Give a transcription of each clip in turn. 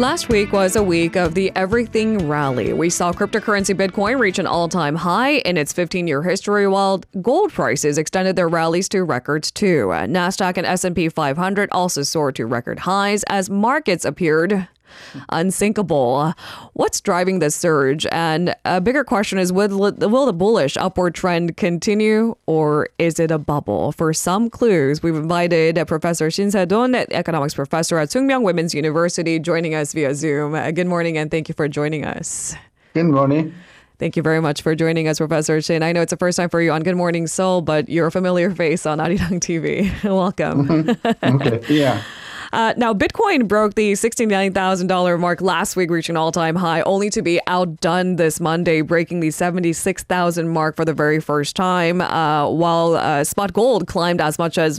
Last week was a week of the everything rally. We saw cryptocurrency Bitcoin reach an all-time high in its 15-year history, while gold prices extended their rallies to records too. Nasdaq and S&P 500 also soared to record highs as markets appeared unsinkable. What's driving this surge? And a bigger question is, will the bullish upward trend continue, or is it a bubble? For some clues, we've invited Professor Shin Se-dun, economics professor at Sookmyung Women's University, joining us via Zoom. Good morning, and thank you for joining us. Good morning. Thank you very much for joining us, Professor Shin. I know it's the first time for you on Good Morning Seoul, but you're a familiar face on Arirang TV. Welcome. Okay, yeah. Now, Bitcoin broke the $69,000 mark last week, reaching an all-time high, only to be outdone this Monday, breaking the $76,000 mark for the very first time, while spot gold climbed as much as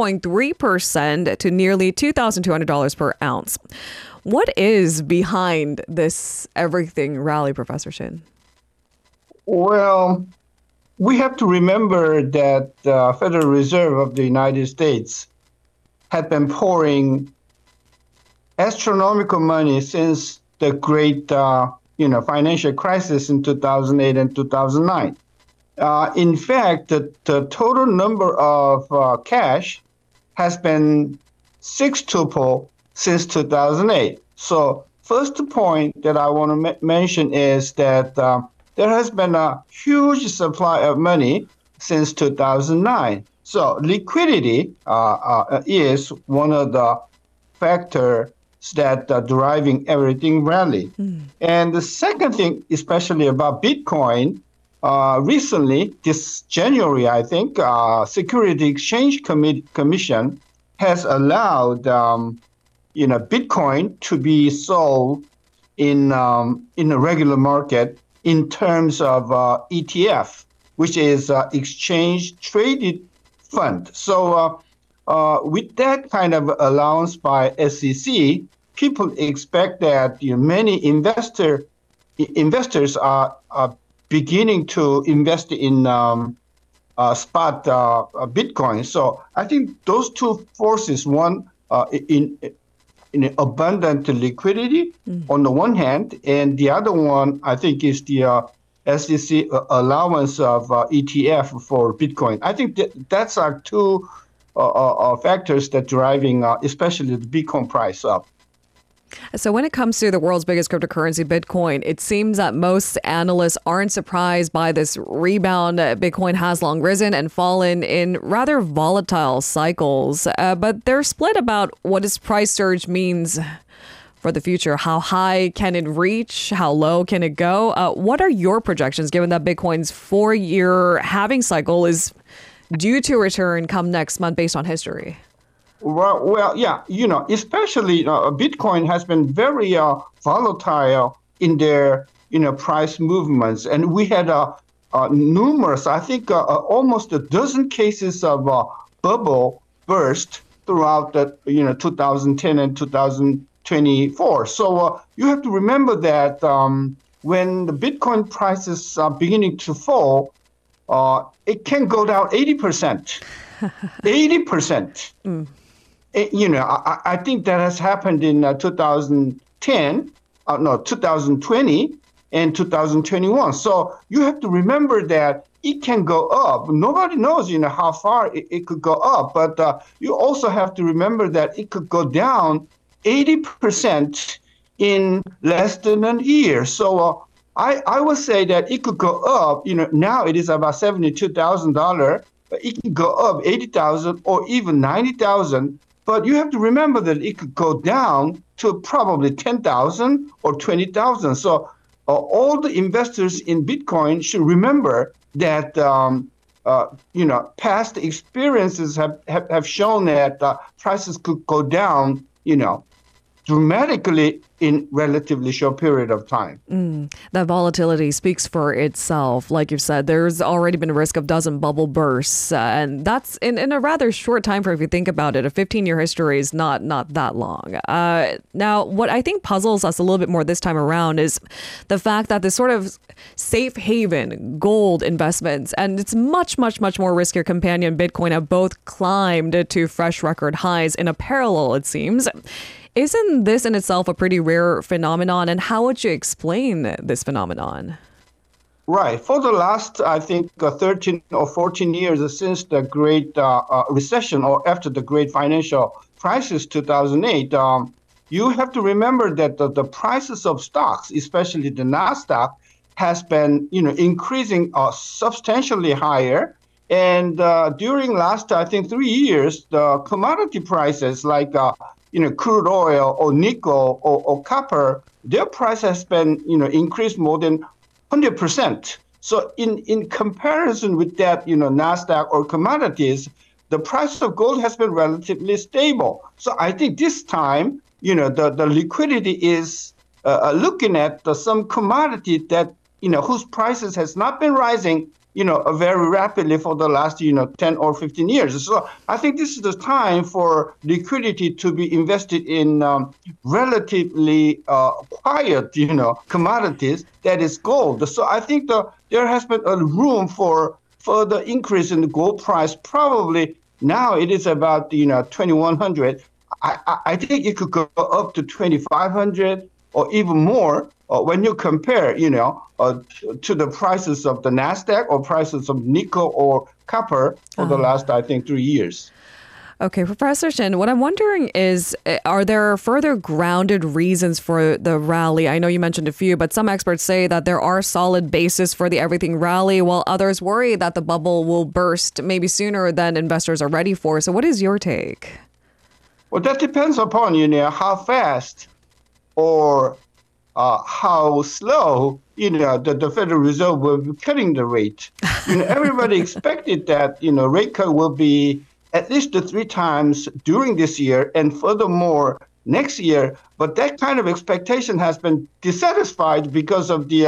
1.3% to nearly $2,200 per ounce. What is behind this everything rally, Professor Shin? Well, we have to remember that the Federal Reserve of the United States had been pouring astronomical money since the great, financial crisis in 2008 and 2009. In fact, the total number of cash has been sextuple since 2008. So first point that I want to mention is that there has been a huge supply of money since 2009. So liquidity is one of the factors that are driving everything rally. And the second thing, especially about Bitcoin, recently, this January, I think, Security Exchange Commission has allowed, Bitcoin to be sold in a regular market in terms of ETF, which is exchange traded fund. So with that kind of allowance by SEC, people expect that many investors are beginning to invest in spot Bitcoin. So I think those two forces, one in abundant liquidity on the one hand, and the other one I think is the SEC allowance of ETF for Bitcoin. I think that's our two factors that driving, especially the Bitcoin price up. So when it comes to the world's biggest cryptocurrency, Bitcoin, it seems that most analysts aren't surprised by this rebound. Bitcoin has long risen and fallen in rather volatile cycles, but they're split about what its price surge means for the future. How high can it reach? How low can it go? What are your projections, given that Bitcoin's 4-year halving cycle is due to return come next month based on history? Well, yeah, especially Bitcoin has been very volatile in their, price movements. And we had numerous, I think almost a dozen cases of bubble burst throughout the, 2010 and 2024. So you have to remember that when the Bitcoin prices are beginning to fall, it can go down 80%. 80%. I think that has happened in 2020 and 2021. So you have to remember that it can go up. Nobody knows, how far it could go up. But you also have to remember that it could go down 80% in less than a year. So I would say that it could go up. Now it is about $72,000. But it can go up 80,000 or even 90,000. But you have to remember that it could go down to probably 10,000 or 20,000. So all the investors in Bitcoin should remember that, past experiences have shown that prices could go down, dramatically in relatively short period of time. That volatility speaks for itself. Like you've said, there's already been a risk of dozen bubble bursts. And that's in a rather short time frame if you think about it. A 15-year history is not that long. Now, what I think puzzles us a little bit more this time around is the fact that this sort of safe haven gold investments and its much more riskier companion Bitcoin have both climbed to fresh record highs in a parallel, it seems. Isn't this in itself a pretty rare phenomenon? And how would you explain this phenomenon? Right. For the last, I think, 13 or 14 years since the Great Recession or after the Great Financial Crisis, 2008, you have to remember that the prices of stocks, especially the Nasdaq, has been, increasing substantially higher. And during last, I think, 3 years, the commodity prices like, crude oil or nickel or copper, their price has been, increased more than 100%. So in comparison with that, Nasdaq or commodities, the price of gold has been relatively stable. So I think this time, the liquidity is looking at some commodity that, whose prices has not been rising, very rapidly for the last, 10 or 15 years. So I think this is the time for liquidity to be invested in relatively quiet, commodities, that is gold. So I think there has been a room for further increase in the gold price. Probably now it is about, 2,100. I think it could go up to 2,500 or even more when you compare, to the prices of the Nasdaq or prices of nickel or copper for the last, I think, 3 years. Okay, Professor Shin, what I'm wondering is, are there further grounded reasons for the rally? I know you mentioned a few, but some experts say that there are solid bases for the everything rally, while others worry that the bubble will burst maybe sooner than investors are ready for. So what is your take? Well, that depends upon, how fast or how slow, the Federal Reserve will be cutting the rate. Everybody expected that, rate cut will be at least 3 times during this year and furthermore next year. But that kind of expectation has been dissatisfied because of the,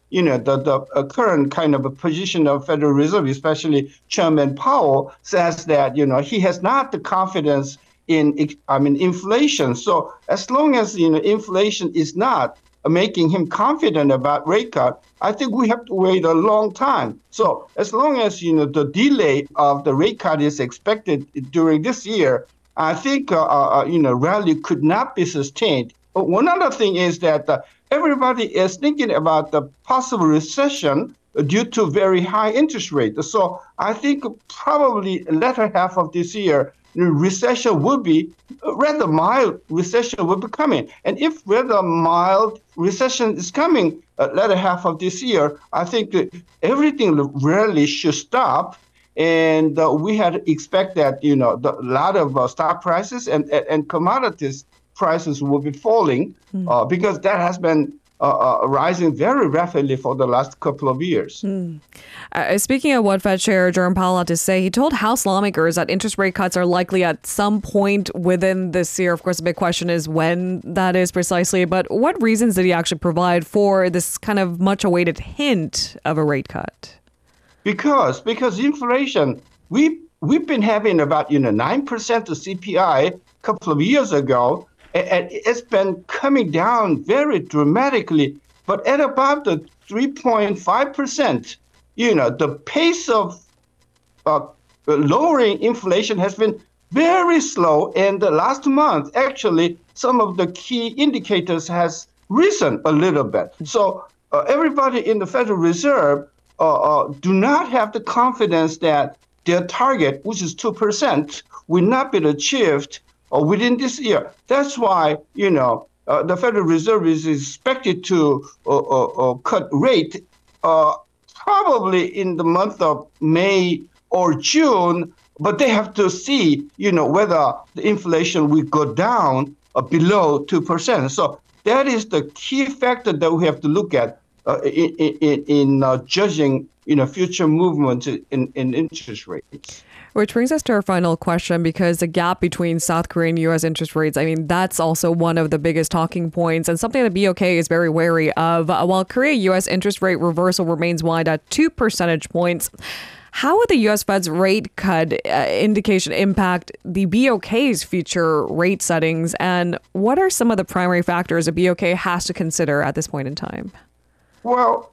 the current kind of a position of Federal Reserve, especially Chairman Powell says that, he has not the confidence in, inflation. So as long as, inflation is not making him confident about rate cut, I think we have to wait a long time. So as long as, the delay of the rate cut is expected during this year, I think, rally could not be sustained. But one other thing is that everybody is thinking about the possible recession due to very high interest rates. So I think probably latter half of this year, recession will be rather mild. Recession will be coming, and if rather mild recession is coming latter half of this year, I think that everything really should stop. And we had expect that a lot of stock prices and commodities prices will be falling because that has been rising very rapidly for the last couple of years. Speaking of what Fed Chair Jerome Powell had to say, he told House lawmakers that interest rate cuts are likely at some point within this year. Of course, the big question is when that is precisely. But what reasons did he actually provide for this kind of much awaited hint of a rate cut? Because inflation, we've been having about 9% of CPI a couple of years ago. And it's been coming down very dramatically, but at about the 3.5%, the pace of lowering inflation has been very slow. And the last month, actually, some of the key indicators has risen a little bit. So everybody in the Federal Reserve do not have the confidence that their target, which is 2%, will not be achieved within this year. That's why, the Federal Reserve is expected to cut rate probably in the month of May or June, but they have to see, whether the inflation will go down below 2%. So that is the key factor that we have to look at in judging, future movements in interest rates. Which brings us to our final question, because the gap between South Korea and U.S. interest rates, that's also one of the biggest talking points and something that BOK is very wary of. While Korea-U.S. interest rate reversal remains wide at 2 percentage points, how would the U.S. Fed's rate cut indication impact the BOK's future rate settings? And what are some of the primary factors that BOK has to consider at this point in time? Well,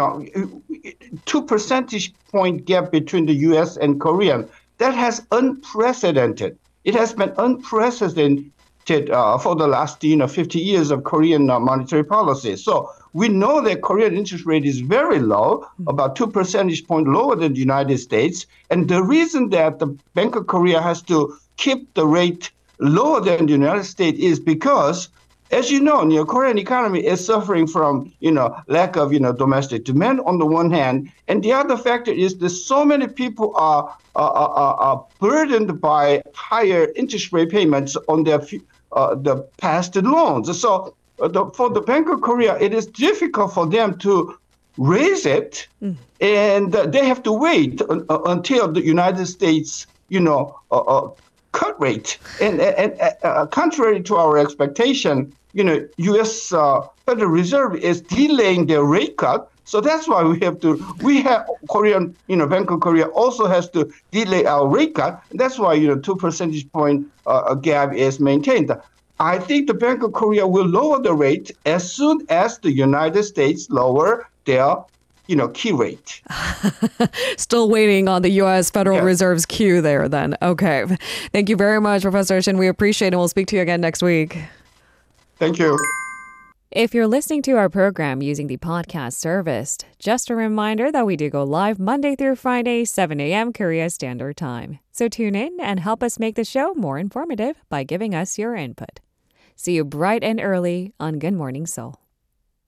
2 percentage point gap between the U.S. and Korea, that has unprecedented. It has been unprecedented for the last 50 years of Korean monetary policy. So we know that Korean interest rate is very low, about 2 percentage points lower than the United States. And the reason that the Bank of Korea has to keep the rate lower than the United States is because, as you know, the Korean economy is suffering from, lack of, domestic demand on the one hand, and the other factor is that so many people are burdened by higher interest rate payments on their the past loans. So for the Bank of Korea, it is difficult for them to raise it, and they have to wait until the United States, cut rate. And contrary to our expectation, U.S. Federal Reserve is delaying their rate cut. So that's why Korean, Bank of Korea also has to delay our rate cut. That's why, 2 percentage point gap is maintained. I think the Bank of Korea will lower the rate as soon as the United States lower their, key rate. Still waiting on the U.S. Federal Reserve's cue there then. Okay. Thank you very much, Professor Shin. We appreciate it. And we'll speak to you again next week. Thank you. If you're listening to our program using the podcast service, just a reminder that we do go live Monday through Friday, 7 a.m. Korea Standard Time. So tune in and help us make the show more informative by giving us your input. See you bright and early on Good Morning Seoul.